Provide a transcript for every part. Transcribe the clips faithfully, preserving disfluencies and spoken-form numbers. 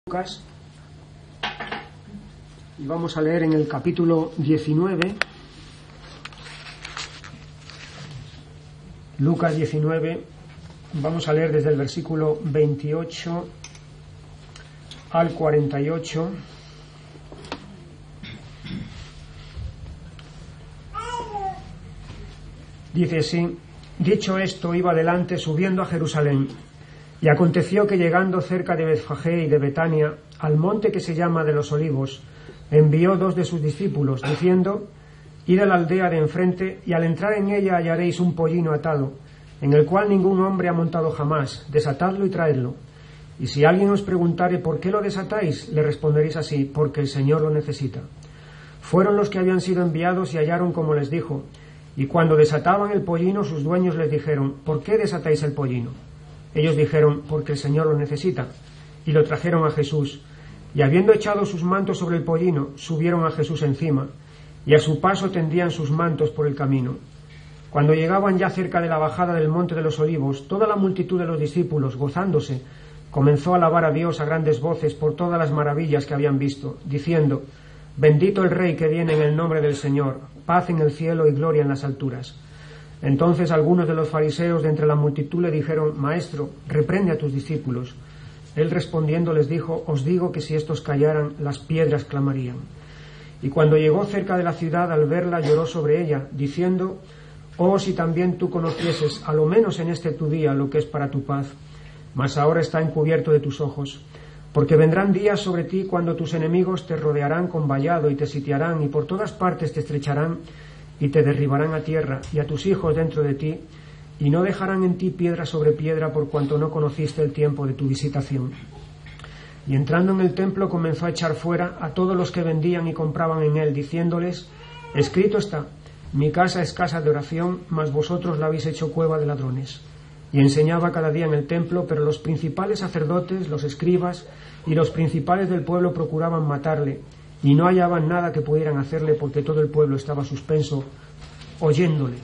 Lucas, y vamos a leer en el capítulo diecinueve, Lucas diecinueve, vamos a leer desde el versículo veintiocho al cuarenta y ocho. Dice así: dicho esto, iba adelante subiendo a Jerusalén. Y aconteció que llegando cerca de Betfagé y de Betania, al monte que se llama de los Olivos, envió dos de sus discípulos, diciendo: id a la aldea de enfrente, y al entrar en ella hallaréis un pollino atado, en el cual ningún hombre ha montado jamás. Desatadlo y traedlo. Y si alguien os preguntare por qué lo desatáis, le responderéis así: porque el Señor lo necesita. Fueron los que habían sido enviados y hallaron como les dijo. Y cuando desataban el pollino, sus dueños les dijeron: ¿por qué desatáis el pollino? Ellos dijeron: porque el Señor lo necesita. Y lo trajeron a Jesús. Y habiendo echado sus mantos sobre el pollino, subieron a Jesús encima, y a su paso tendían sus mantos por el camino. Cuando llegaban ya cerca de la bajada del monte de los Olivos, toda la multitud de los discípulos, gozándose, comenzó a alabar a Dios a grandes voces por todas las maravillas que habían visto, diciendo: bendito el Rey que viene en el nombre del Señor, paz en el cielo y gloria en las alturas. Entonces algunos de los fariseos de entre la multitud le dijeron: Maestro, reprende a tus discípulos. Él respondiendo les dijo: os digo que si estos callaran, las piedras clamarían. Y cuando llegó cerca de la ciudad, al verla lloró sobre ella, diciendo: oh, si también tú conocieses, a lo menos en este tu día, lo que es para tu paz. Mas ahora está encubierto de tus ojos. Porque vendrán días sobre ti cuando tus enemigos te rodearán con vallado y te sitiarán, y por todas partes te estrecharán y te derribarán a tierra, y a tus hijos dentro de ti, y no dejarán en ti piedra sobre piedra, por cuanto no conociste el tiempo de tu visitación. Y entrando en el templo comenzó a echar fuera a todos los que vendían y compraban en él, diciéndoles: escrito está, mi casa es casa de oración, mas vosotros la habéis hecho cueva de ladrones. Y enseñaba cada día en el templo, pero los principales sacerdotes, los escribas y los principales del pueblo procuraban matarle, y no hallaban nada que pudieran hacerle, porque todo el pueblo estaba suspenso oyéndole.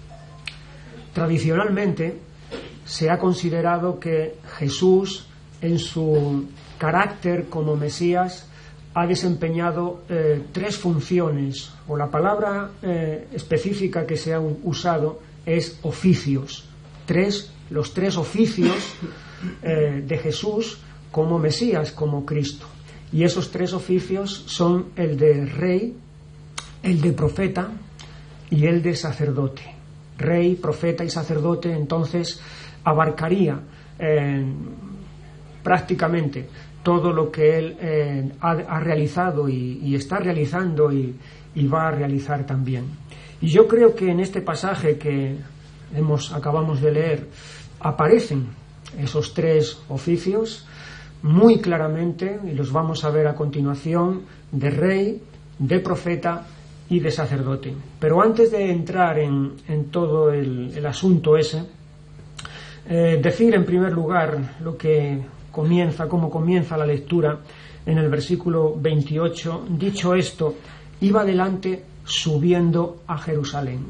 Tradicionalmente se ha considerado que Jesús, en su carácter como Mesías, ha desempeñado eh, tres funciones, o la palabra eh, específica que se ha usado es oficios. Tres, los tres oficios eh, de Jesús como Mesías, como Cristo. Y esos tres oficios son el de rey, el de profeta y el de sacerdote. Rey, profeta y sacerdote, entonces abarcaría eh, prácticamente todo lo que él eh, ha, ha realizado y, y está realizando y, y va a realizar también. Y yo creo que en este pasaje que hemos, acabamos de leer, aparecen esos tres oficios muy claramente, y los vamos a ver a continuación, de rey, de profeta y de sacerdote. Pero antes de entrar en, en todo el, el asunto ese, eh, decir en primer lugar lo que comienza, cómo comienza la lectura en el versículo veintiocho. Dicho esto, iba adelante subiendo a Jerusalén.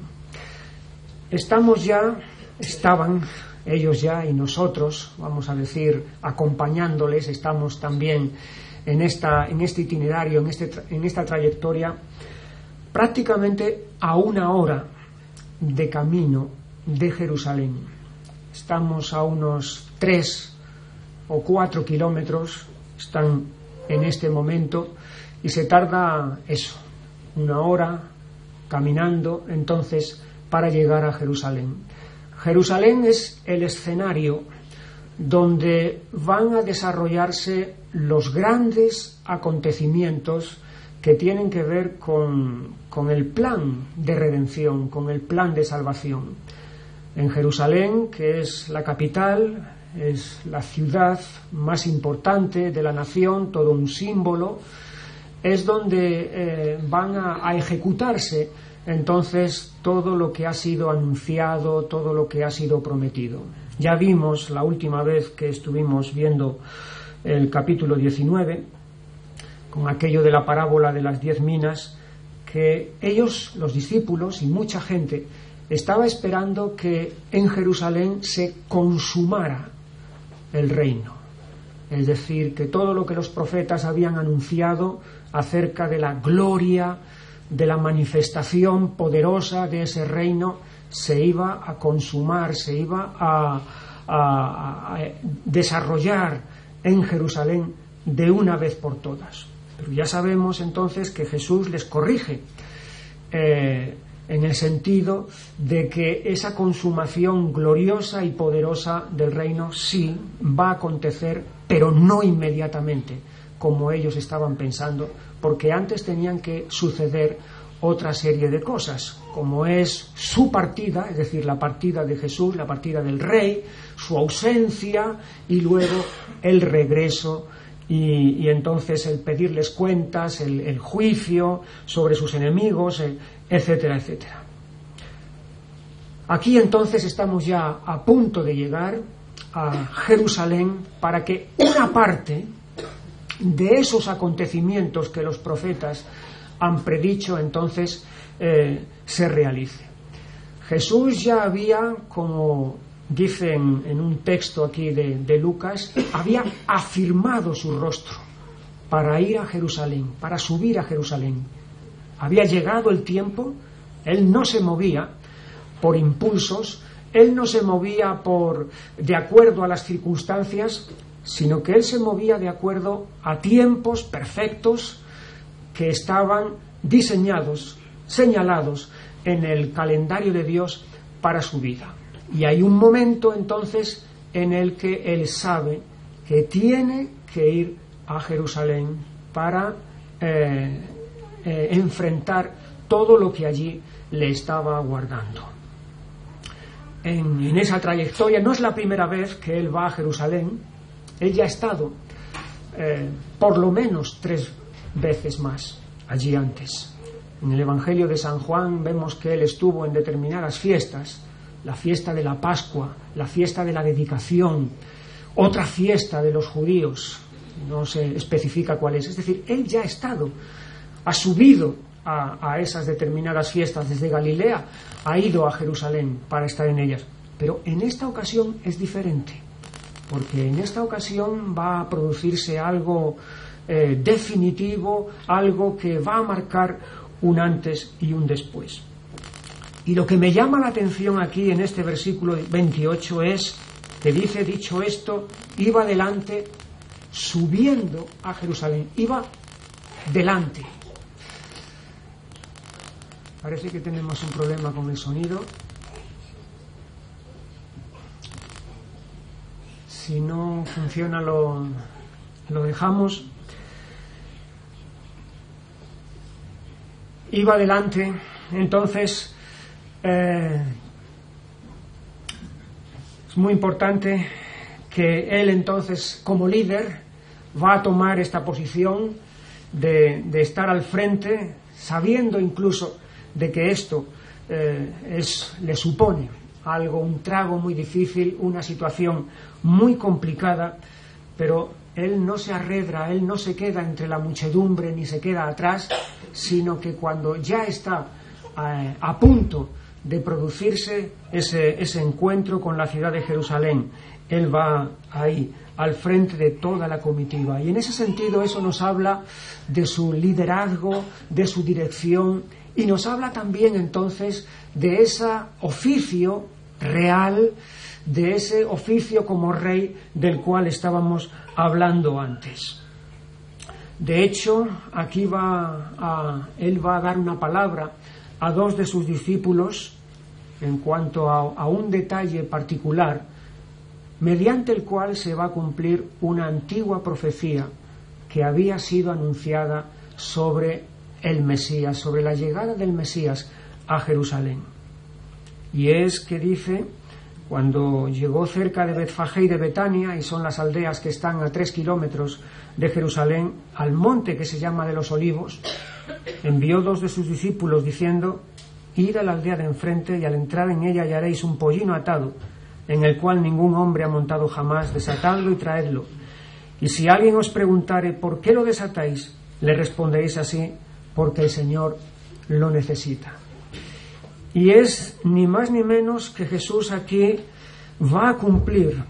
Estamos ya, estaban ellos ya y nosotros, vamos a decir, acompañándoles, estamos también en, esta, en este itinerario, en, este, en esta trayectoria, prácticamente a una hora de camino de Jerusalén. Estamos a unos tres o cuatro kilómetros, están en este momento, y se tarda eso, una hora caminando, entonces, para llegar a Jerusalén. Jerusalén es el escenario donde van a desarrollarse los grandes acontecimientos que tienen que ver con, con el plan de redención, con el plan de salvación. En Jerusalén, que es la capital, es la ciudad más importante de la nación, todo un símbolo, es donde eh, van a, a ejecutarse entonces todo lo que ha sido anunciado, todo lo que ha sido prometido. Ya vimos la última vez que estuvimos viendo el capítulo diecinueve, con aquello de la parábola de las diez minas, que ellos, los discípulos y mucha gente, estaba esperando que en Jerusalén se consumara el reino. es decir, que todo lo que los profetas habían anunciado acerca de la gloria, de la manifestación poderosa de ese reino, se iba a consumar, se iba a, a, a desarrollar en Jerusalén de una vez por todas. Pero ya sabemos entonces que Jesús les corrige eh, en el sentido de que esa consumación gloriosa y poderosa del reino sí va a acontecer, pero no inmediatamente, como ellos estaban pensando, porque antes tenían que suceder otra serie de cosas, como es su partida, es decir, la partida de Jesús, la partida del Rey, su ausencia y luego el regreso y, y entonces el pedirles cuentas, el, el juicio sobre sus enemigos, el, etcétera, etcétera. Aquí entonces estamos ya a punto de llegar a Jerusalén para que una parte de esos acontecimientos que los profetas han predicho entonces eh, se realice. Jesús ya había, como dice en, en un texto aquí de, de Lucas, había afirmado su rostro para ir a Jerusalén, para subir a Jerusalén. Había llegado el tiempo, él no se movía por impulsos, él no se movía por de acuerdo a las circunstancias, sino que él se movía de acuerdo a tiempos perfectos que estaban diseñados, señalados en el calendario de Dios para su vida. Y hay un momento entonces en el que él sabe que tiene que ir a Jerusalén para eh, eh, enfrentar todo lo que allí le estaba aguardando. En, en esa trayectoria no es la primera vez que él va a Jerusalén. Él ya ha estado eh, por lo menos tres veces más allí antes. En el Evangelio de San Juan vemos que él estuvo en determinadas fiestas, la fiesta de la Pascua, la fiesta de la dedicación, otra fiesta de los judíos, no se especifica cuál es. Es decir, él ya ha estado, ha subido a, a esas determinadas fiestas desde Galilea, ha ido a Jerusalén para estar en ellas. Pero en esta ocasión es diferente, porque en esta ocasión va a producirse algo eh, definitivo, algo que va a marcar un antes y un después. Y lo que me llama la atención aquí en este versículo veintiocho es que dice, dicho esto, iba delante subiendo a Jerusalén, iba delante. Parece que tenemos un problema con el sonido. Si no funciona lo, lo dejamos. Iba delante, entonces eh, es muy importante que él entonces como líder va a tomar esta posición de, de estar al frente, sabiendo incluso de que esto eh, es, le supone algo, un trago muy difícil, una situación muy complicada, pero él no se arredra, él no se queda entre la muchedumbre ni se queda atrás, sino que cuando ya está eh, a punto de producirse ese, ese encuentro con la ciudad de Jerusalén, él va ahí al frente de toda la comitiva. Y en ese sentido eso nos habla de su liderazgo, de su dirección, y nos habla también entonces de ese oficio real, de ese oficio como rey del cual estábamos hablando antes. De hecho, aquí va a, él va a dar una palabra a dos de sus discípulos en cuanto a, a un detalle particular, mediante el cual se va a cumplir una antigua profecía que había sido anunciada sobre el Mesías, sobre la llegada del Mesías a Jerusalén. Y es que dice, cuando llegó cerca de Betfagé y de Betania, y son las aldeas que están a tres kilómetros de Jerusalén, al monte que se llama de los Olivos, envió dos de sus discípulos diciendo, id a la aldea de enfrente y al entrar en ella hallaréis un pollino atado, en el cual ningún hombre ha montado jamás, desatadlo y traedlo. Y si alguien os preguntare por qué lo desatáis, le responderéis así, porque el Señor lo necesita. Y es ni más ni menos que Jesús aquí va a cumplir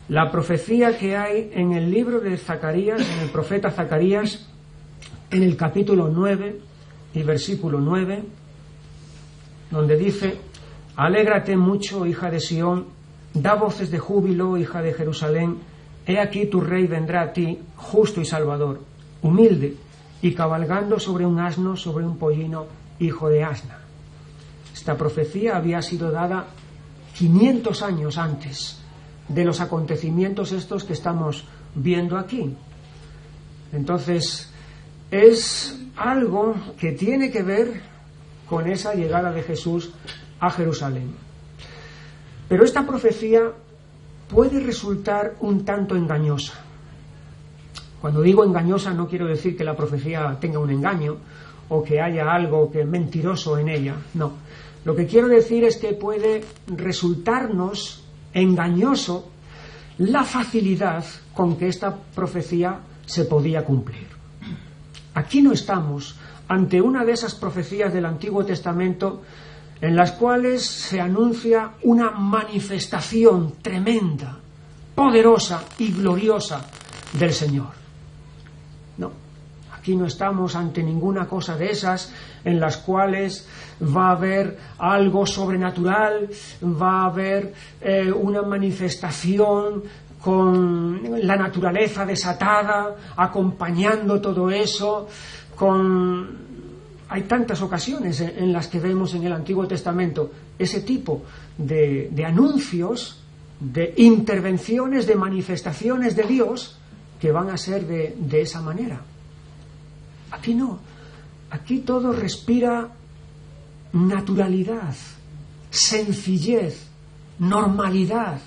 la profecía que hay en el libro de Zacarías, en el profeta Zacarías, en el capítulo nueve y versículo nueve, donde dice: alégrate mucho, hija de Sión, da voces de júbilo, hija de Jerusalén, he aquí tu rey vendrá a ti, justo y salvador, humilde, y cabalgando sobre un asno, sobre un pollino, hijo de asna. Esta profecía había sido dada quinientos años antes de los acontecimientos estos que estamos viendo aquí. Entonces, es algo que tiene que ver con esa llegada de Jesús a Jerusalén. Pero esta profecía puede resultar un tanto engañosa. Cuando digo engañosa no quiero decir que la profecía tenga un engaño o que haya algo que es mentiroso en ella, no. Lo que quiero decir es que puede resultarnos engañoso la facilidad con que esta profecía se podía cumplir. Aquí no estamos ante una de esas profecías del Antiguo Testamento en las cuales se anuncia una manifestación tremenda, poderosa y gloriosa del Señor. No, aquí no estamos ante ninguna cosa de esas en las cuales va a haber algo sobrenatural, va a haber eh, una manifestación con la naturaleza desatada, acompañando todo eso, con... Hay tantas ocasiones en las que vemos en el Antiguo Testamento ese tipo de, de anuncios, de intervenciones, de manifestaciones de Dios que van a ser de, de esa manera. Aquí no. Aquí todo respira naturalidad, sencillez, normalidad.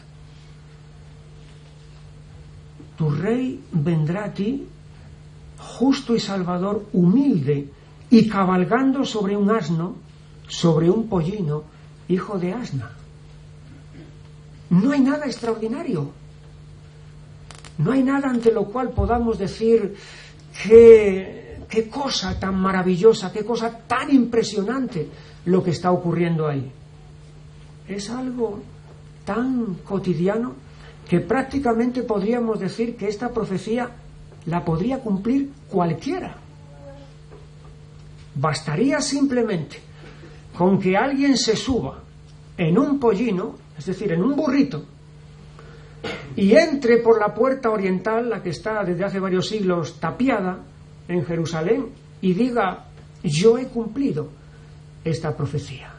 Tu rey vendrá a ti, justo y salvador, humilde, y cabalgando sobre un asno, sobre un pollino, hijo de asna. No hay nada extraordinario. No hay nada ante lo cual podamos decir que, qué cosa tan maravillosa, qué cosa tan impresionante lo que está ocurriendo ahí. Es algo tan cotidiano que prácticamente podríamos decir que esta profecía la podría cumplir cualquiera. Bastaría simplemente con que alguien se suba en un pollino, es decir, en un burrito, y entre por la puerta oriental, la que está desde hace varios siglos tapiada en Jerusalén, y diga: yo he cumplido esta profecía.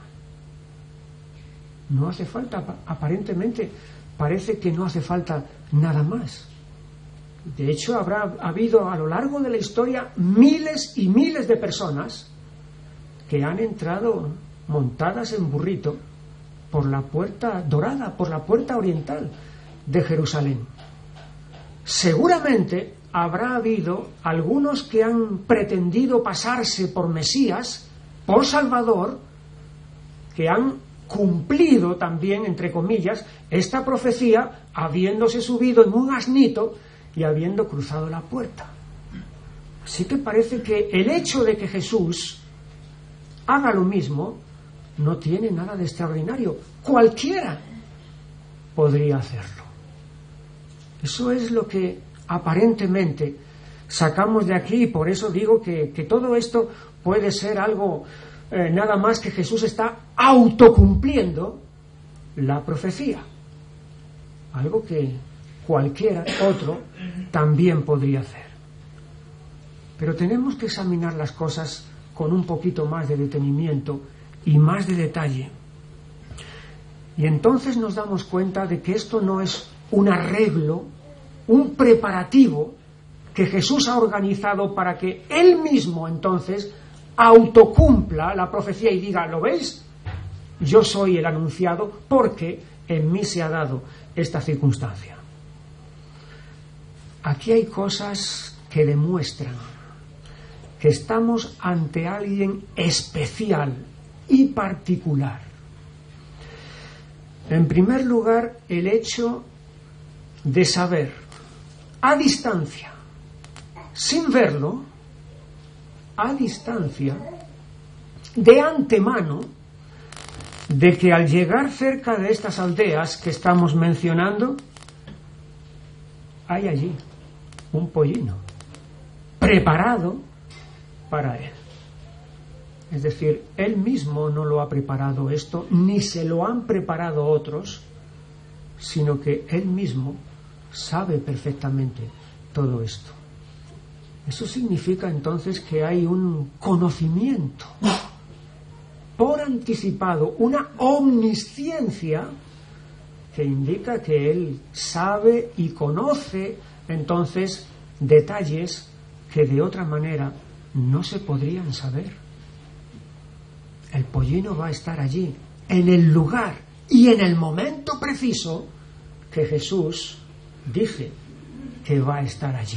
No hace falta, aparentemente parece que no hace falta nada más. De hecho, habrá habido a lo largo de la historia miles y miles de personas que han entrado montadas en burrito por la puerta dorada, por la puerta oriental de Jerusalén. Seguramente habrá habido algunos que han pretendido pasarse por Mesías, por Salvador, que han cumplido también, entre comillas, esta profecía, habiéndose subido en un asnito y habiendo cruzado la puerta. Así que parece que el hecho de que Jesús haga lo mismo no tiene nada de extraordinario. Cualquiera podría hacerlo. Eso es lo que aparentemente sacamos de aquí, y por eso digo que, que todo esto puede ser algo eh, nada más que Jesús está autocumpliendo la profecía. Algo que cualquiera otro también podría hacer. Pero tenemos que examinar las cosas con un poquito más de detenimiento y más de detalle. Y entonces nos damos cuenta de que esto no es un arreglo, un preparativo que Jesús ha organizado para que Él mismo entonces autocumpla la profecía y diga: ¿lo veis? Yo soy el anunciado porque en mí se ha dado esta circunstancia. Aquí hay cosas que demuestran que estamos ante alguien especial y particular. En primer lugar, el hecho de saber a distancia, sin verlo, a distancia, de antemano, de que al llegar cerca de estas aldeas que estamos mencionando, hay allí un pollino preparado para él. Es decir, él mismo no lo ha preparado esto, ni se lo han preparado otros, sino que él mismo sabe perfectamente todo esto. Eso significa entonces que hay un conocimiento por anticipado, una omnisciencia que indica que él sabe y conoce entonces detalles que de otra manera no se podrían saber. El pollino va a estar allí, en el lugar y en el momento preciso que Jesús dice que va a estar allí.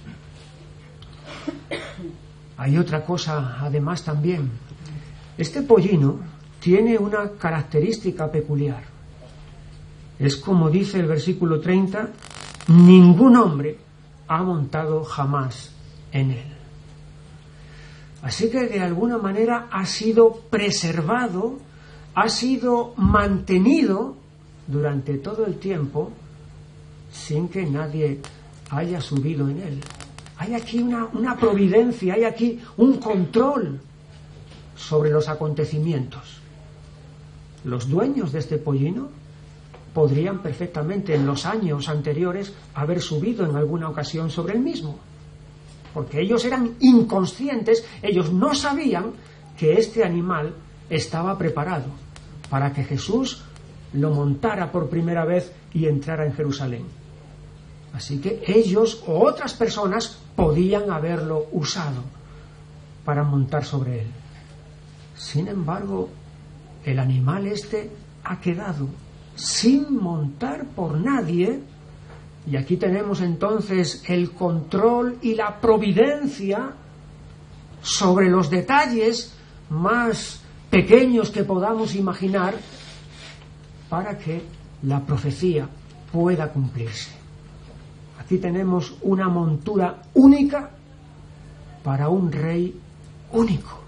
Hay otra cosa además también. Este pollino tiene una característica peculiar. Es como dice el versículo treinta, ningún hombre ha montado jamás en él. Así que de alguna manera ha sido preservado, ha sido mantenido durante todo el tiempo sin que nadie haya subido en él. Hay aquí una, una providencia, hay aquí un control sobre los acontecimientos. Los dueños de este pollino podrían perfectamente en los años anteriores haber subido en alguna ocasión sobre el mismo, porque ellos eran inconscientes, ellos no sabían que este animal estaba preparado para que Jesús lo montara por primera vez y entrara en Jerusalén. Así que ellos o otras personas podían haberlo usado para montar sobre él. Sin embargo, el animal este ha quedado sin montar por nadie, y aquí tenemos entonces el control y la providencia sobre los detalles más pequeños que podamos imaginar para que la profecía pueda cumplirse. Aquí tenemos una montura única para un rey único.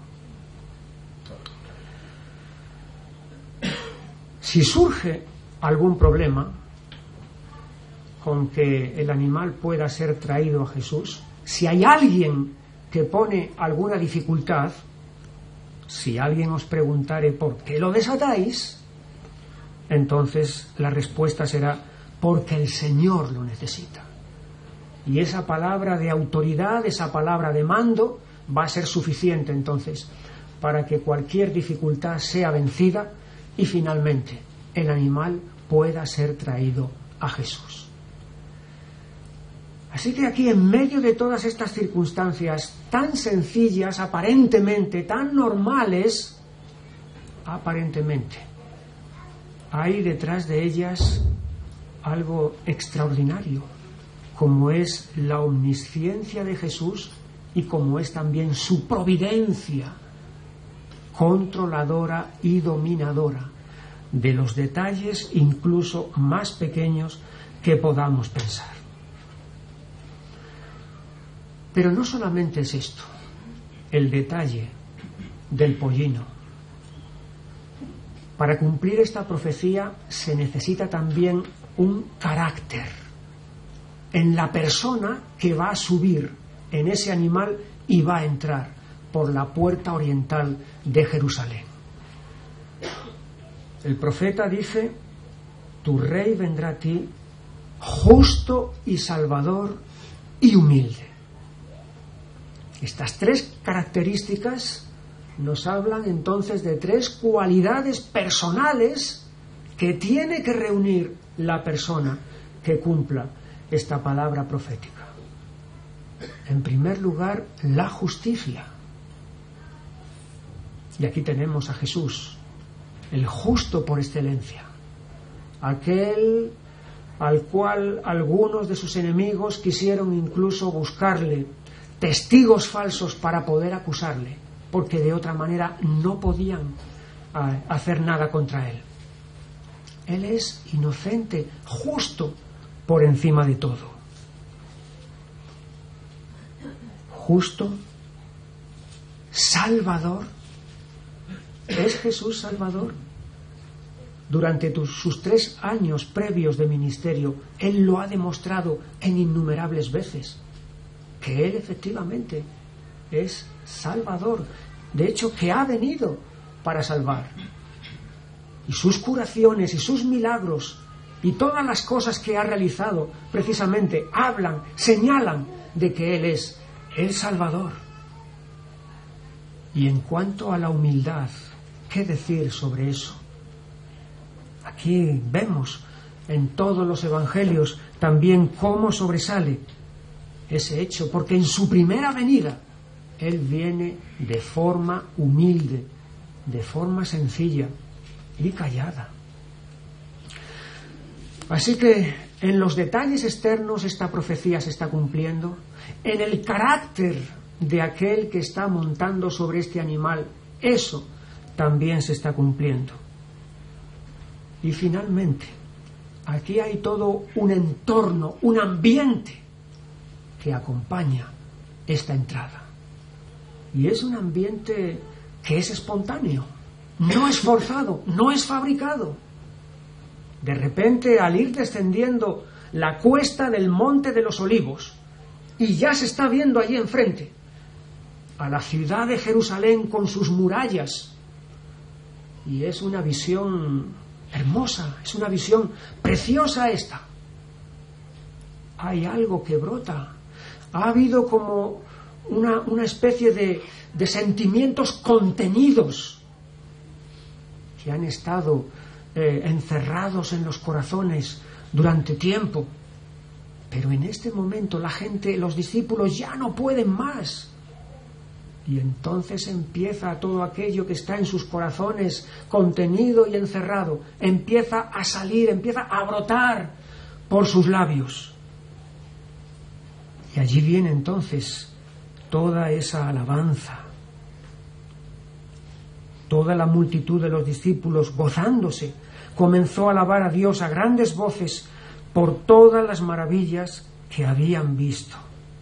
Si surge algún problema con que el animal pueda ser traído a Jesús, si hay alguien que pone alguna dificultad, si alguien os preguntare por qué lo desatáis, entonces la respuesta será porque el Señor lo necesita. Y esa palabra de autoridad, esa palabra de mando, va a ser suficiente entonces para que cualquier dificultad sea vencida y finalmente el animal pueda ser traído a Jesús. Así que aquí, en medio de todas estas circunstancias tan sencillas, aparentemente, tan normales, aparentemente, hay detrás de ellas algo extraordinario, como es la omnisciencia de Jesús y como es también su providencia controladora y dominadora de los detalles incluso más pequeños que podamos pensar. Pero no solamente es esto, el detalle del pollino. Para cumplir esta profecía se necesita también un carácter en la persona que va a subir en ese animal y va a entrar por la puerta oriental de Jerusalén. El profeta dice: tu rey vendrá a ti justo y salvador y humilde. Estas tres características nos hablan entonces de tres cualidades personales que tiene que reunir la persona que cumpla esta palabra profética. En primer lugar, la justicia. Y aquí tenemos a Jesús, el justo por excelencia, aquel al cual algunos de sus enemigos quisieron incluso buscarle testigos falsos para poder acusarle, porque de otra manera no podían uh, hacer nada contra él. Él es inocente, justo por encima de todo. Justo, Salvador. ¿Es Jesús Salvador? durante tus, sus tres años previos de ministerio, Él lo ha demostrado en innumerables veces, que Él efectivamente es Salvador, de hecho que ha venido para salvar. Y sus curaciones y sus milagros y todas las cosas que ha realizado precisamente hablan, señalan de que Él es el Salvador. Y en cuanto a la humildad, ¿qué decir sobre eso? Aquí vemos en todos los evangelios también cómo sobresale ese hecho, porque en su primera venida Él viene de forma humilde, de forma sencilla y callada. Así que en los detalles externos esta profecía se está cumpliendo, en el carácter de aquel que está montando sobre este animal, eso también se está cumpliendo. Y finalmente, aquí hay todo un entorno, un ambiente que acompaña esta entrada. Y es un ambiente que es espontáneo, no es forzado, no es fabricado. De repente, al ir descendiendo la cuesta del Monte de los Olivos, y ya se está viendo allí enfrente a la ciudad de Jerusalén con sus murallas, y es una visión hermosa, es una visión preciosa esta. Hay algo que brota, ha habido como una, una especie de, de sentimientos contenidos que han estado eh, encerrados en los corazones durante tiempo, pero en este momento la gente, los discípulos ya no pueden más. Y entonces empieza todo aquello que está en sus corazones contenido y encerrado, empieza a salir, empieza a brotar por sus labios. Y allí viene entonces toda esa alabanza, toda la multitud de los discípulos gozándose, comenzó a alabar a Dios a grandes voces por todas las maravillas que habían visto.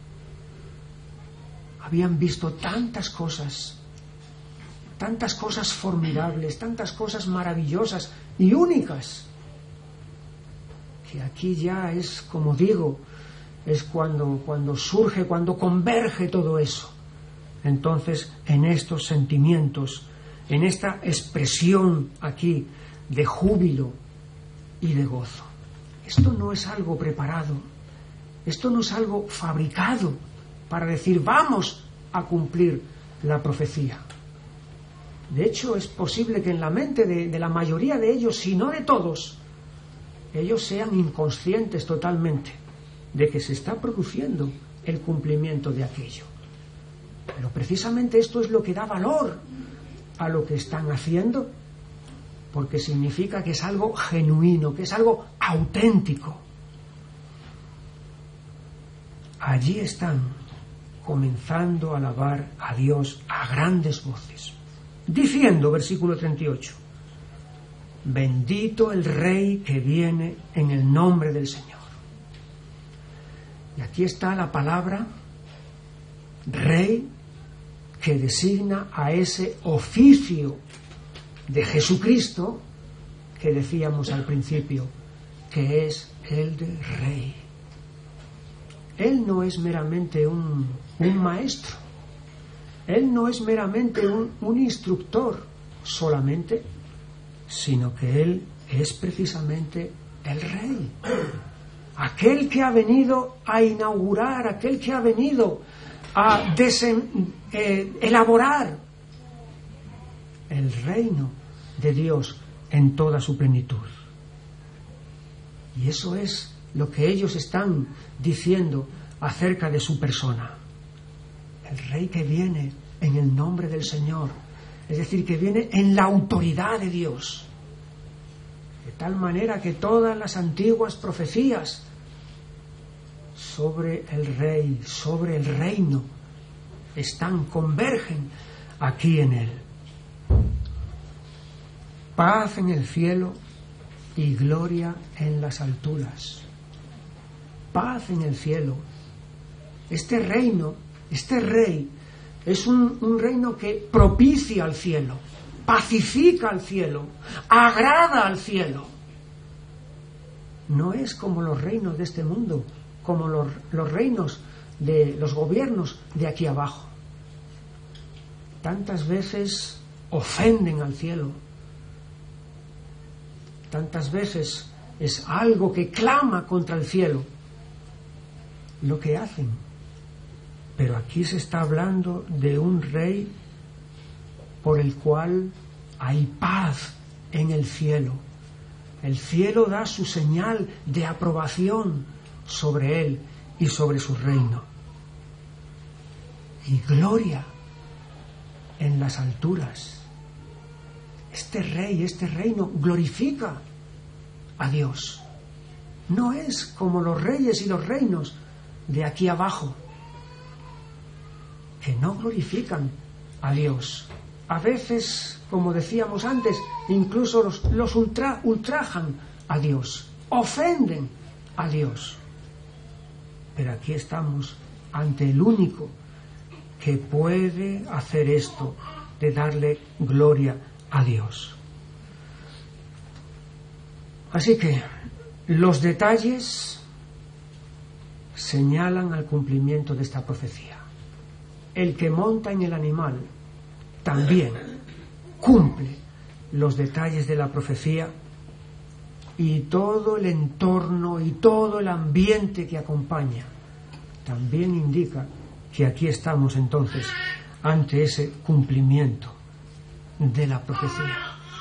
Habían visto tantas cosas, tantas cosas formidables, tantas cosas maravillosas y únicas, que aquí ya es, como digo, es cuando, cuando surge, cuando converge todo eso. Entonces, en estos sentimientos, en esta expresión aquí de júbilo y de gozo. Esto no es algo preparado, esto no es algo fabricado para decir vamos a cumplir la profecía. De hecho, es posible que en la mente de, de la mayoría de ellos, si no de todos, ellos sean inconscientes totalmente de que se está produciendo el cumplimiento de aquello. Pero precisamente esto es lo que da valor a lo que están haciendo, porque significa que es algo genuino, que es algo auténtico. Allí están comenzando a alabar a Dios a grandes voces, diciendo, versículo treinta y ocho, bendito el Rey que viene en el nombre del Señor. Y aquí está la palabra Rey, que designa a ese oficio de Jesucristo que decíamos al principio, que es el de Rey. Él no es meramente un, un maestro, Él no es meramente un, un instructor solamente, sino que Él es precisamente el Rey, aquel que ha venido a inaugurar, aquel que ha venido a desen, eh, elaborar el reino de Dios en toda su plenitud. Y eso es lo que ellos están diciendo acerca de su persona. El Rey que viene en el nombre del Señor, es decir, que viene en la autoridad de Dios, de tal manera que todas las antiguas profecías sobre el Rey, sobre el reino, están, convergen aquí en Él. Paz en el cielo y gloria en las alturas. Paz en el cielo. Este reino, este Rey, es un, un reino que propicia al cielo. pacifica al cielo, agrada al cielo. No es como los reinos de este mundo, como los, los reinos de los gobiernos de aquí abajo. Tantas veces ofenden al cielo, tantas veces es algo que clama contra el cielo lo que hacen. Pero aquí se está hablando de un rey por el cual hay paz en el cielo. El cielo da su señal de aprobación sobre él y sobre su reino. Y gloria en las alturas. Este rey, este reino glorifica a Dios. No es como los reyes y los reinos de aquí abajo, que no glorifican a Dios. A veces, como decíamos antes, incluso los, los ultra, ultrajan a Dios, ofenden a Dios. Pero aquí estamos ante el único que puede hacer esto, de darle gloria a Dios. Así que los detalles señalan al cumplimiento de esta profecía. El que monta en el animal también cumple los detalles de la profecía, y todo el entorno y todo el ambiente que acompaña también indica que aquí estamos entonces ante ese cumplimiento de la profecía.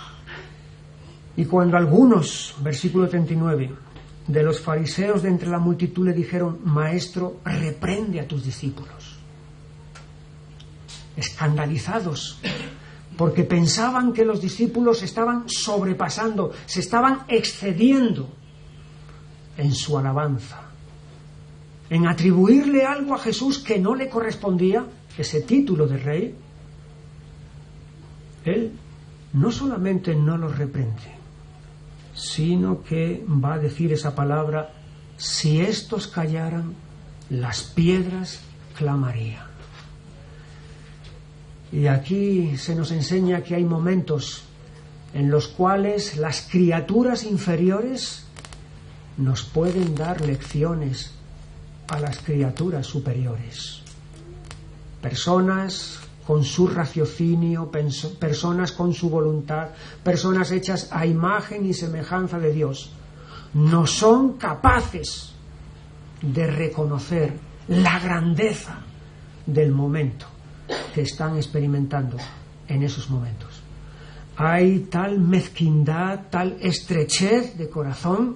Y cuando algunos, versículo treinta y nueve, de los fariseos de entre la multitud le dijeron: Maestro, reprende a tus discípulos, escandalizados, porque pensaban que los discípulos estaban sobrepasando, se estaban excediendo en su alabanza, en atribuirle algo a Jesús que no le correspondía, ese título de rey. Él no solamente no los reprende, sino que va a decir esa palabra: si estos callaran, las piedras clamarían. Y aquí se nos enseña que hay momentos en los cuales las criaturas inferiores nos pueden dar lecciones a las criaturas superiores. Personas con su raciocinio, personas con su voluntad, personas hechas a imagen y semejanza de Dios, no son capaces de reconocer la grandeza del momento que están experimentando en esos momentos. Hay tal mezquindad, tal estrechez de corazón,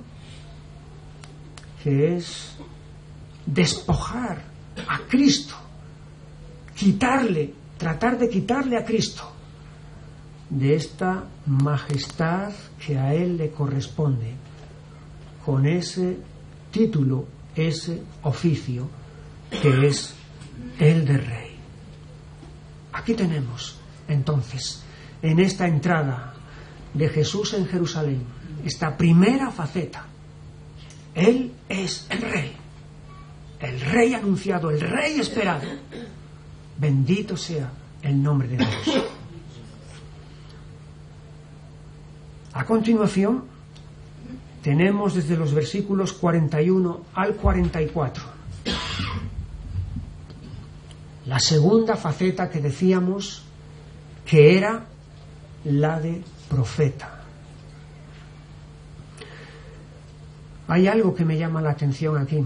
que es despojar a Cristo, quitarle, tratar de quitarle a Cristo de esta majestad que a Él le corresponde, con ese título, ese oficio que es el de Rey. Aquí tenemos, entonces, en esta entrada de Jesús en Jerusalén, esta primera faceta. Él es el Rey, el Rey anunciado, el Rey esperado. Bendito sea el nombre de Dios. A continuación, tenemos desde los versículos cuarenta y uno al cuarenta y cuatro la segunda faceta que decíamos que era la de profeta. Hay algo que me llama la atención aquí.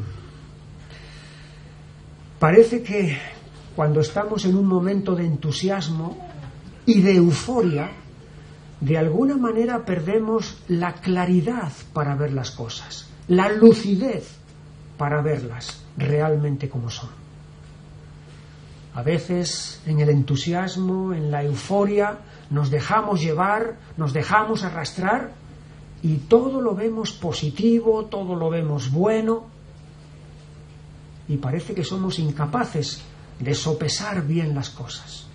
Parece que cuando estamos en un momento de entusiasmo y de euforia, de alguna manera perdemos la claridad para ver las cosas, la lucidez para verlas realmente como son. A veces, en el entusiasmo, en la euforia, nos dejamos llevar, nos dejamos arrastrar, y todo lo vemos positivo, todo lo vemos bueno, y parece que somos incapaces de sopesar bien las cosas.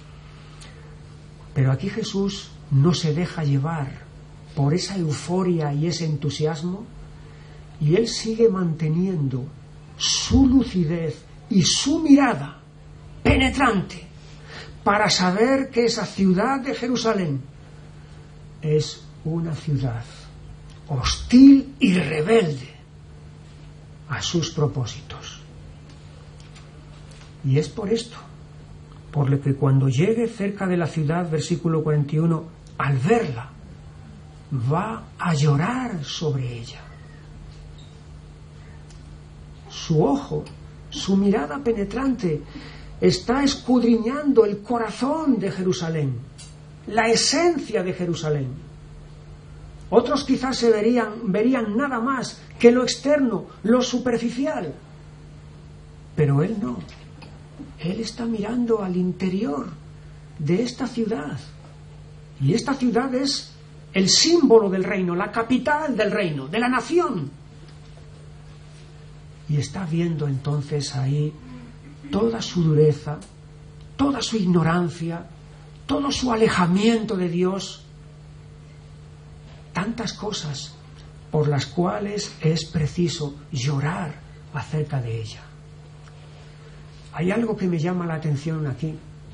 Pero aquí Jesús no se deja llevar por esa euforia y ese entusiasmo, y Él sigue manteniendo su lucidez y su mirada penetrante para saber que esa ciudad de Jerusalén es una ciudad hostil y rebelde a sus propósitos. Y es por esto, por lo que cuando llegue cerca de la ciudad, versículo cuarenta y uno, al verla, va a llorar sobre ella. Su ojo, su mirada penetrante, está escudriñando el corazón de Jerusalén, la esencia de Jerusalén. Otros quizás se verían, verían nada más que lo externo, lo superficial. Pero él no. Él está mirando al interior de esta ciudad. Y esta ciudad es el símbolo del reino, la capital del reino, de la nación. Y está viendo entonces ahí toda su dureza, toda su ignorancia, todo su alejamiento de Dios, tantas cosas por las cuales es preciso llorar acerca de ella. Hay algo que me llama la atención aquí.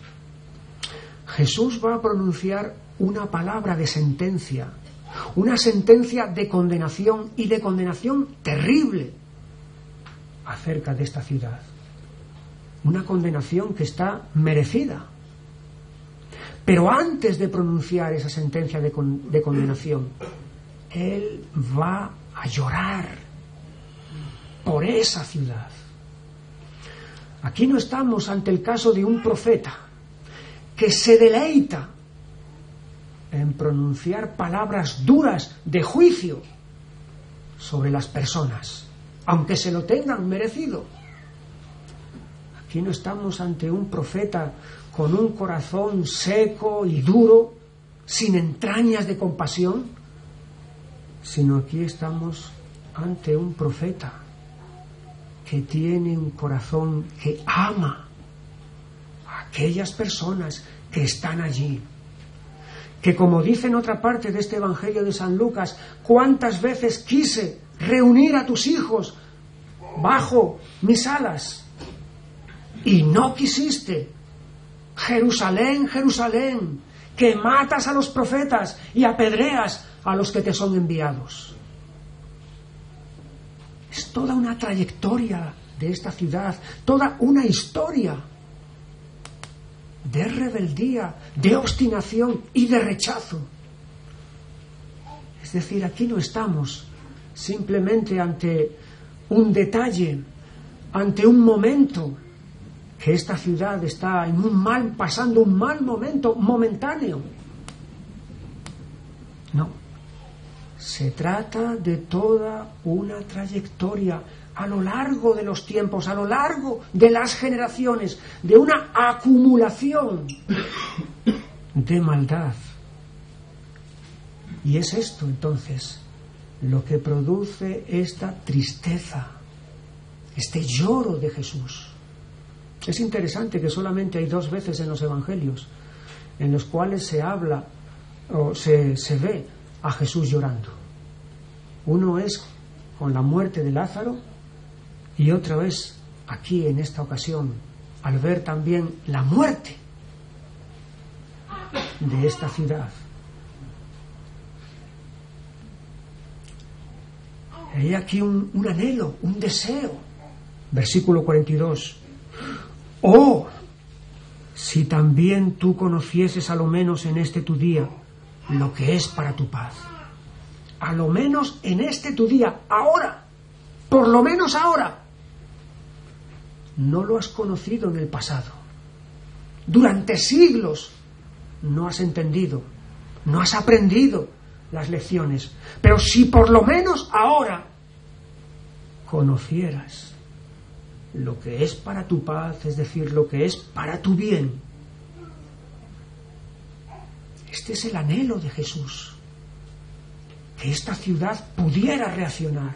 Jesús va a pronunciar una palabra de sentencia, una sentencia de condenación, y de condenación terrible acerca de esta ciudad. Una condenación que está merecida. Pero antes de pronunciar esa sentencia de, con, de condenación, Él va a llorar por esa ciudad. Aquí no estamos ante el caso de un profeta que se deleita en pronunciar palabras duras de juicio sobre las personas, aunque se lo tengan merecido. Aquí no estamos ante un profeta con un corazón seco y duro, sin entrañas de compasión, sino aquí estamos ante un profeta que tiene un corazón que ama a aquellas personas que están allí, que, como dice en otra parte de este Evangelio de San Lucas, cuántas veces quise reunir a tus hijos bajo mis alas y no quisiste. Jerusalén, Jerusalén, que matas a los profetas y apedreas a los que te son enviados. Es toda una trayectoria de esta ciudad, toda una historia de rebeldía, de obstinación y de rechazo. Es decir, aquí no estamos simplemente ante un detalle, ante un momento, que esta ciudad está en un mal, pasando un mal momento momentáneo. No, se trata de toda una trayectoria a lo largo de los tiempos, a lo largo de las generaciones, de una acumulación de maldad. Y es esto entonces lo que produce esta tristeza, este lloro de Jesús. Es interesante que solamente hay dos veces en los evangelios en los cuales se habla o se, se ve a Jesús llorando. Uno es con la muerte de Lázaro y otro es aquí en esta ocasión al ver también la muerte de esta ciudad. Hay aquí un, un anhelo, un deseo. Versículo cuarenta y dos. Oh, si también tú conocieses a lo menos en este tu día lo que es para tu paz. A lo menos en este tu día, ahora, por lo menos ahora. No lo has conocido en el pasado. Durante siglos no has entendido, no has aprendido las lecciones. Pero si por lo menos ahora conocieras lo que es para tu paz, es decir, lo que es para tu bien. Este es el anhelo de Jesús, que esta ciudad pudiera reaccionar.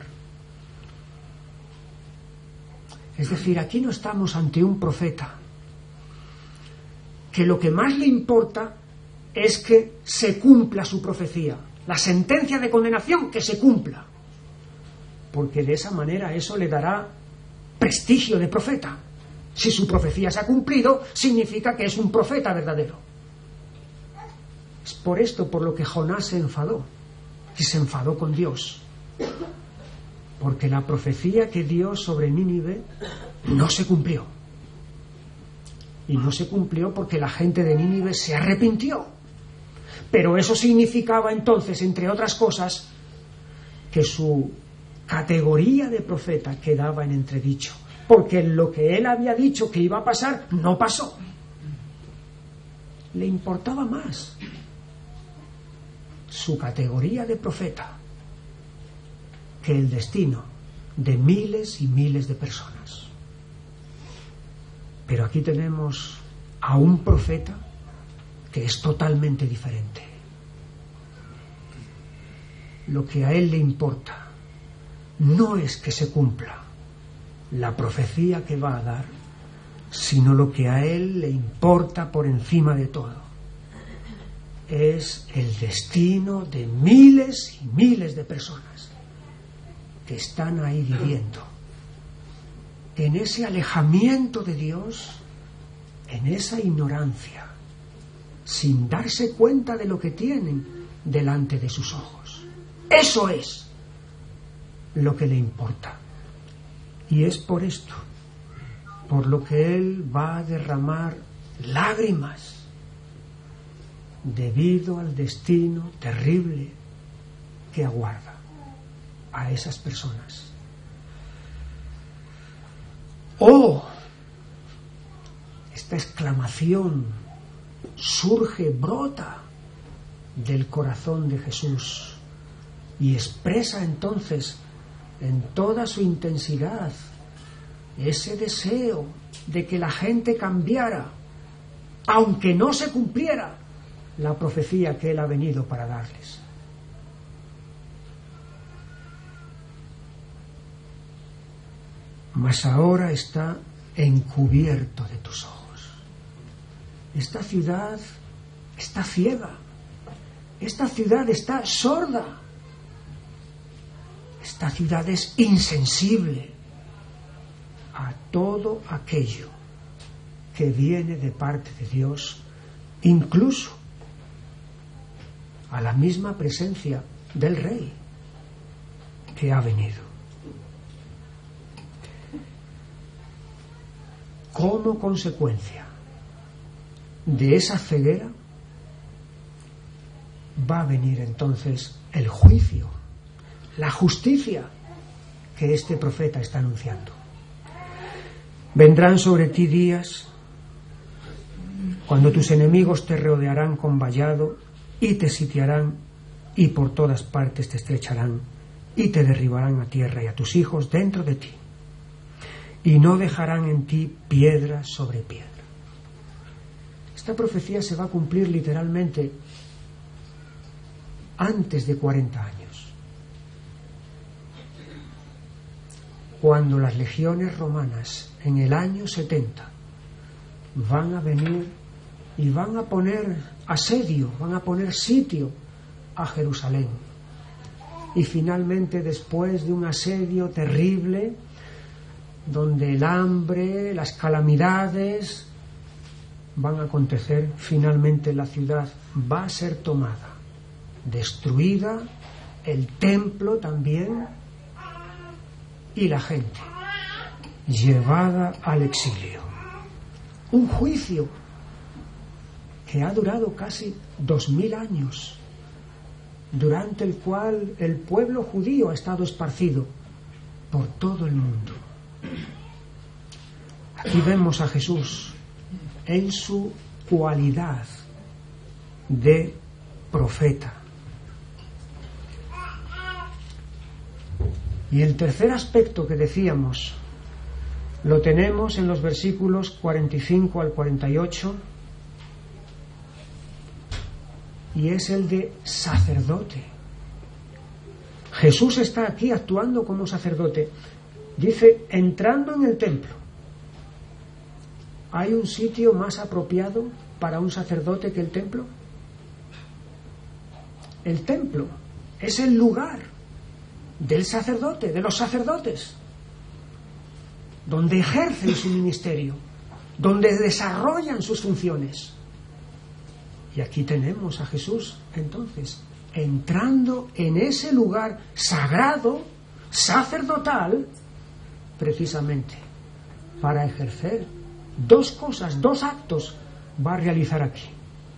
Es decir, aquí no estamos ante un profeta que lo que más le importa es que se cumpla su profecía, la sentencia de condenación, que se cumpla, porque de esa manera eso le dará prestigio de profeta. Si su profecía se ha cumplido, significa que es un profeta verdadero. Es por esto por lo que Jonás se enfadó, y se enfadó con Dios. Porque la profecía que dio sobre Nínive no se cumplió. Y no se cumplió porque la gente de Nínive se arrepintió. Pero eso significaba entonces, entre otras cosas, que su categoría de profeta quedaba en entredicho. Porque lo que él había dicho que iba a pasar, no pasó. Le importaba más su categoría de profeta que el destino de miles y miles de personas. Pero aquí tenemos a un profeta que es totalmente diferente. Lo que a él le importa no es que se cumpla la profecía que va a dar, sino lo que a él le importa por encima de todo es el destino de miles y miles de personas que están ahí viviendo en ese alejamiento de Dios, en esa ignorancia, sin darse cuenta de lo que tienen delante de sus ojos. Eso es lo que le importa. Y es por esto, por lo que Él va a derramar lágrimas debido al destino terrible que aguarda a esas personas. ¡Oh! Esta exclamación surge, brota del corazón de Jesús y expresa entonces en toda su intensidad ese deseo de que la gente cambiara, aunque no se cumpliera la profecía que Él ha venido para darles. Mas ahora está encubierto de tus ojos. Esta ciudad está ciega. Esta ciudad está sorda. Esta ciudad es insensible a todo aquello que viene de parte de Dios, incluso a la misma presencia del Rey que ha venido. Como consecuencia de esa ceguera va a venir entonces el juicio, la justicia que este profeta está anunciando. Vendrán sobre ti días cuando tus enemigos te rodearán con vallado y te sitiarán y por todas partes te estrecharán y te derribarán a tierra y a tus hijos dentro de ti y no dejarán en ti piedra sobre piedra. Esta profecía se va a cumplir literalmente antes de cuarenta años, cuando las legiones romanas en el año setenta van a venir y van a poner asedio, van a poner sitio a Jerusalén. Y finalmente, después de un asedio terrible, donde el hambre, las calamidades van a acontecer, finalmente la ciudad va a ser tomada, destruida, el templo también, y la gente llevada al exilio. Un juicio que ha durado casi dos mil años, durante el cual el pueblo judío ha estado esparcido por todo el mundo. Aquí vemos a Jesús en su cualidad de profeta. Y el tercer aspecto que decíamos lo tenemos en los versículos cuarenta y cinco al cuarenta y ocho, y es el de sacerdote. Jesús está aquí actuando como sacerdote. Dice, entrando en el templo. ¿Hay un sitio más apropiado para un sacerdote que el templo? El templo es el lugar del sacerdote, de los sacerdotes, donde ejercen su ministerio. donde desarrollan sus funciones. Y aquí tenemos a Jesús, entonces, entrando en ese lugar sagrado, sacerdotal, precisamente para ejercer dos cosas, dos actos va a realizar aquí.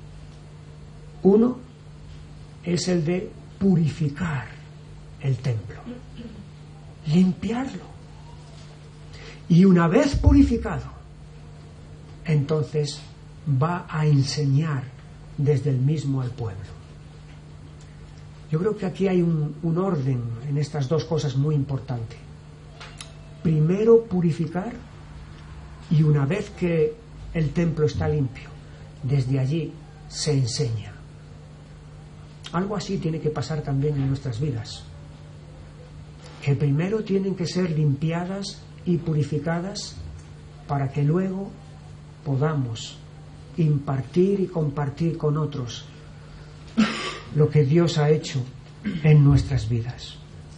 Uno es el de purificar el templo, limpiarlo. Y una vez purificado, entonces va a enseñar desde el mismo al pueblo. Yo creo que aquí hay un, un orden en estas dos cosas muy importante. Primero purificar, y una vez que el templo está limpio, desde allí se enseña. Algo así tiene que pasar también en nuestras vidas, que primero tienen que ser limpiadas y purificadas para que luego podamos impartir y compartir con otros lo que Dios ha hecho en nuestras vidas.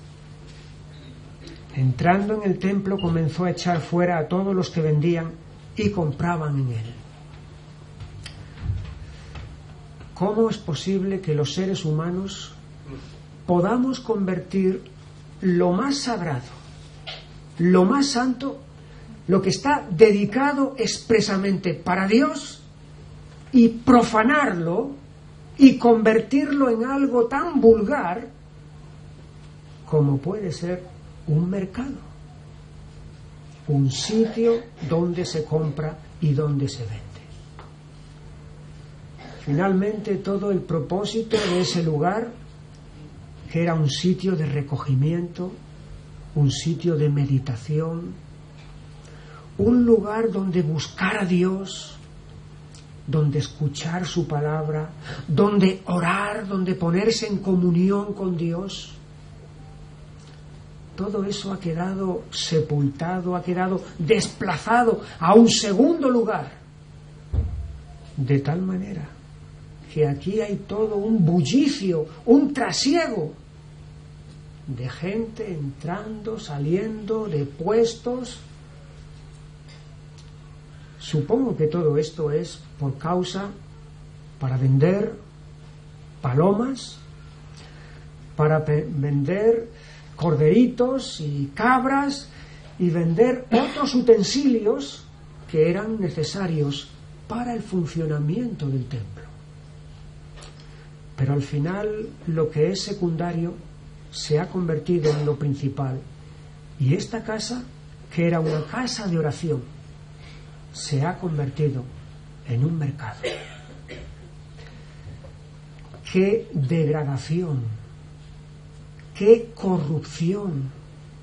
Entrando en el templo comenzó a echar fuera a todos los que vendían y compraban en él. ¿Cómo es posible que los seres humanos podamos convertir lo más sagrado, lo más santo, lo que está dedicado expresamente para Dios, y profanarlo y convertirlo en algo tan vulgar como puede ser un mercado, un sitio donde se compra y donde se vende? Finalmente, todo el propósito de ese lugar, que era un sitio de recogimiento, un sitio de meditación, un lugar donde buscar a Dios, donde escuchar su palabra, donde orar, donde ponerse en comunión con Dios, todo eso ha quedado sepultado, ha quedado desplazado a un segundo lugar, de tal manera que aquí hay todo un bullicio, un trasiego de gente entrando, saliendo, de puestos. Supongo que todo esto es por causa, para vender palomas, para pe- vender corderitos y cabras, y vender otros utensilios que eran necesarios para el funcionamiento del templo. Pero al final lo que es secundario se ha convertido en lo principal, y esta casa, que era una casa de oración, se ha convertido en un mercado. ¡Qué degradación! ¡Qué corrupción!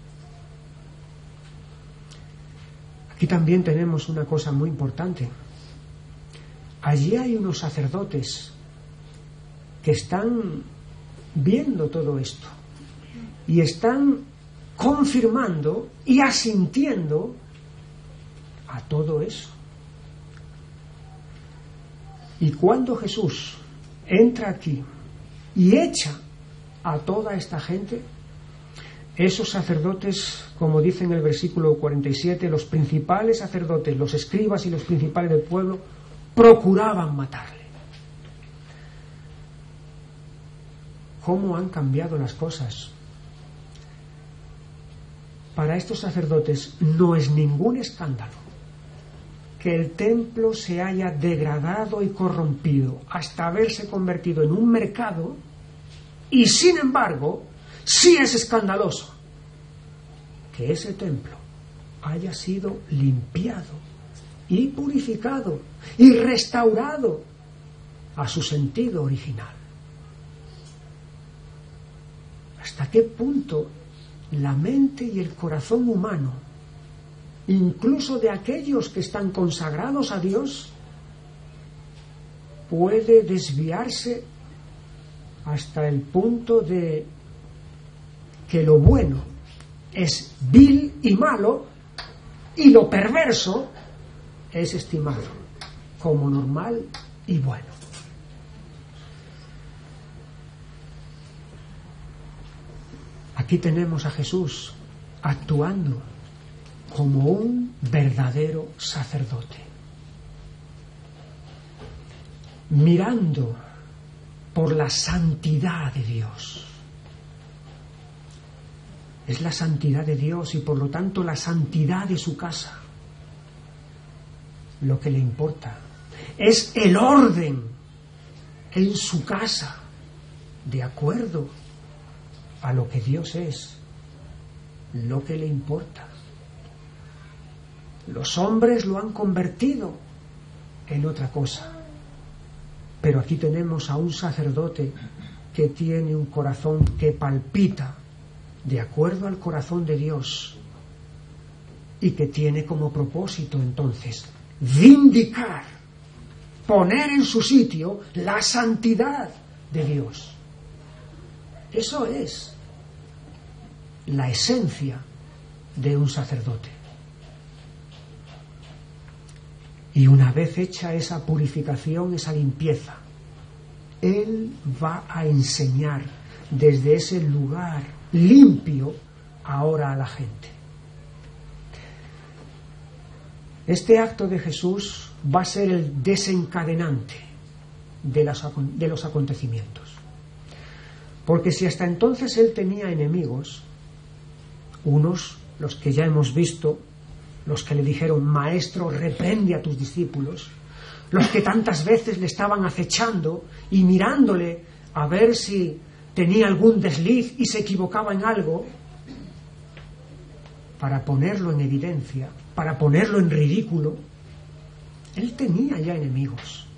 Aquí también tenemos una cosa muy importante. Allí hay unos sacerdotes que están viendo todo esto y están confirmando y asintiendo a todo eso. Y cuando Jesús entra aquí y echa a toda esta gente, esos sacerdotes, como dice en el versículo cuarenta y siete, los principales sacerdotes, los escribas y los principales del pueblo procuraban matarle. ¿Cómo han cambiado las cosas? Para estos sacerdotes no es ningún escándalo que el templo se haya degradado y corrompido hasta haberse convertido en un mercado, y sin embargo sí es escandaloso que ese templo haya sido limpiado y purificado y restaurado a su sentido original. ¿Hasta qué punto la mente y el corazón humano, incluso de aquellos que están consagrados a Dios, puede desviarse hasta el punto de que lo bueno es vil y malo y lo perverso es estimado como normal y bueno? Aquí tenemos a Jesús actuando como un verdadero sacerdote, mirando por la santidad de Dios. Es la santidad de Dios y por lo tanto la santidad de su casa lo que le importa. Es el orden en su casa de acuerdo a lo que Dios es lo que le importa. Los hombres lo han convertido en otra cosa, pero aquí tenemos a un sacerdote que tiene un corazón que palpita de acuerdo al corazón de Dios y que tiene como propósito entonces vindicar, poner en su sitio la santidad de Dios. Eso es la esencia de un sacerdote. Y una vez hecha esa purificación, esa limpieza, Él va a enseñar desde ese lugar limpio ahora a la gente. Este acto de Jesús va a ser el desencadenante de, las, de los acontecimientos. Porque si hasta entonces Él tenía enemigos, unos, los que ya hemos visto, los que le dijeron, Maestro, reprende a tus discípulos, los que tantas veces le estaban acechando y mirándole a ver si tenía algún desliz y se equivocaba en algo, para ponerlo en evidencia, para ponerlo en ridículo. Él tenía ya enemigos.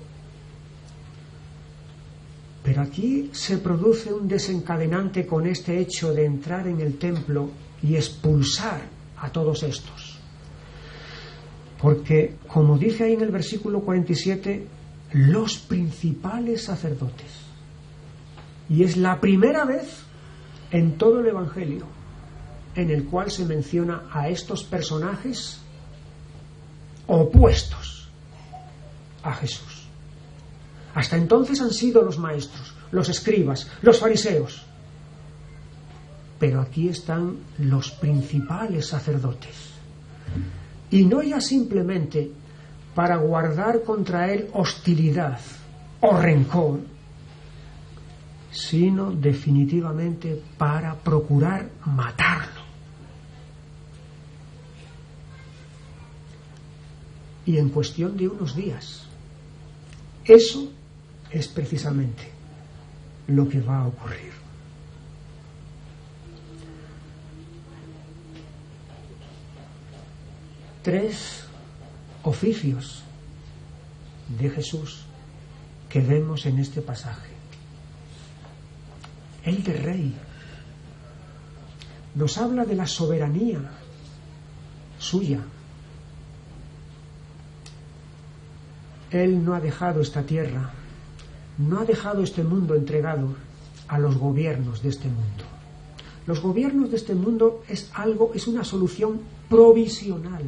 Pero aquí se produce un desencadenante con este hecho de entrar en el templo y expulsar a todos estos. Porque, como dice ahí en el versículo cuarenta y siete, los principales sacerdotes. Y es la primera vez en todo el Evangelio en el cual se menciona a estos personajes opuestos a Jesús. Hasta entonces han sido los maestros, los escribas, los fariseos. Pero aquí están los principales sacerdotes. Y no ya simplemente para guardar contra él hostilidad o rencor, sino definitivamente para procurar matarlo. Y en cuestión de unos días. Eso es precisamente lo que va a ocurrir. Tres oficios de Jesús que vemos en este pasaje. El de rey nos habla de la soberanía suya. Él no ha dejado esta tierra, no ha dejado este mundo entregado a los gobiernos de este mundo. Los gobiernos de este mundo es algo, es una solución provisional.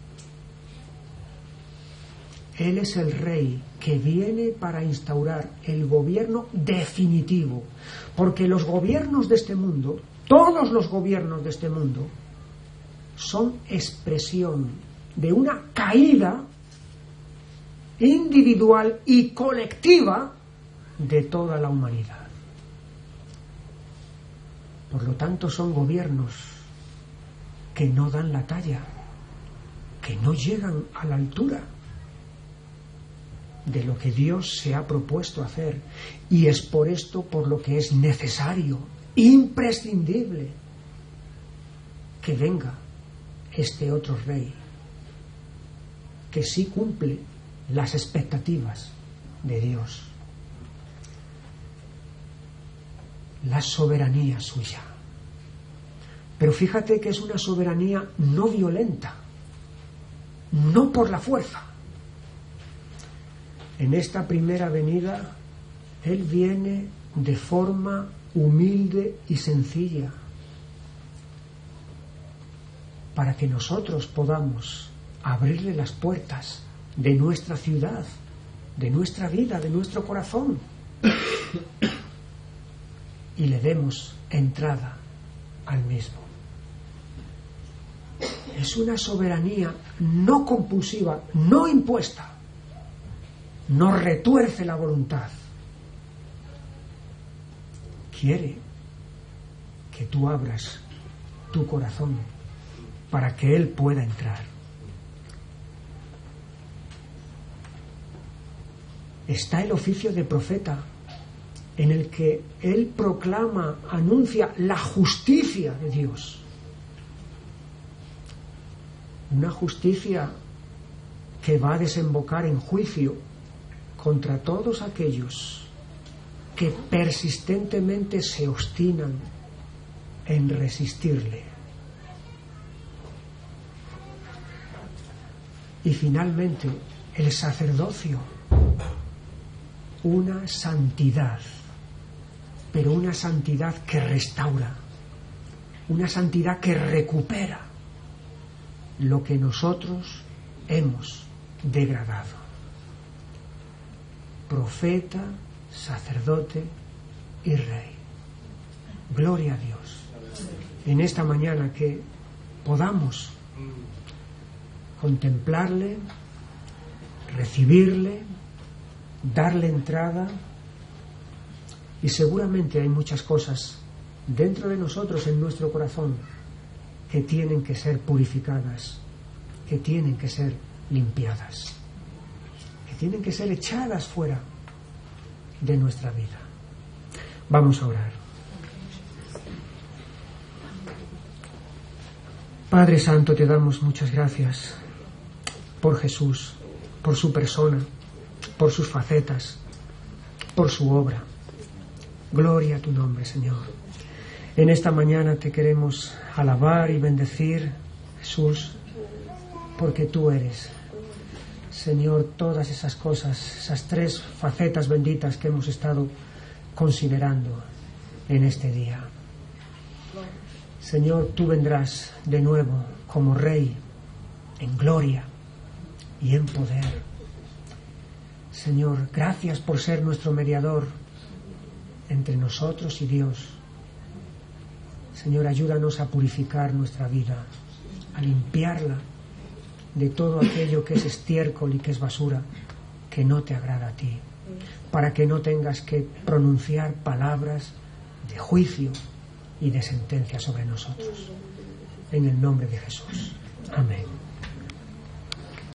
Él es el rey que viene para instaurar el gobierno definitivo, porque los gobiernos de este mundo, todos los gobiernos de este mundo, son expresión de una caída individual y colectiva de toda la humanidad. Por lo tanto, son gobiernos que no dan la talla, que no llegan a la altura de lo que Dios se ha propuesto hacer, y es por esto por lo que es necesario, imprescindible, que venga este otro rey que sí cumple las expectativas de Dios, la soberanía suya. Pero fíjate que es una soberanía no violenta, no por la fuerza. En esta primera venida, Él viene de forma humilde y sencilla, para que nosotros podamos abrirle las puertas de nuestra ciudad, de nuestra vida, de nuestro corazón, y le demos entrada al mismo. Es una soberanía no compulsiva, no impuesta, no retuerce la voluntad. Quiere que tú abras tu corazón para que Él pueda entrar. Está el oficio de profeta, en el que Él proclama, anuncia la justicia de Dios. Una justicia que va a desembocar en juicio contra todos aquellos que persistentemente se obstinan en resistirle. Y finalmente, el sacerdocio, una santidad, pero una santidad que restaura, una santidad que recupera lo que nosotros hemos degradado. Profeta, sacerdote y rey. Gloria a Dios. En esta mañana que podamos contemplarle, recibirle, darle entrada, y seguramente hay muchas cosas dentro de nosotros, en nuestro corazón, que tienen que ser purificadas, que tienen que ser limpiadas, que tienen que ser echadas fuera de nuestra vida. Vamos a orar. Padre Santo, te damos muchas gracias por Jesús, por su persona, por sus facetas, por su obra. Gloria a tu nombre, Señor. En esta mañana te queremos alabar y bendecir, Jesús, porque tú eres, Señor, todas esas cosas, esas tres facetas benditas que hemos estado considerando en este día. Señor, tú vendrás de nuevo como Rey, en gloria y en poder. Señor, gracias por ser nuestro mediador entre nosotros y Dios. Señor, ayúdanos a purificar nuestra vida, a limpiarla de todo aquello que es estiércol y que es basura, que no te agrada a ti, para que no tengas que pronunciar palabras de juicio y de sentencia sobre nosotros. En el nombre de Jesús. Amén.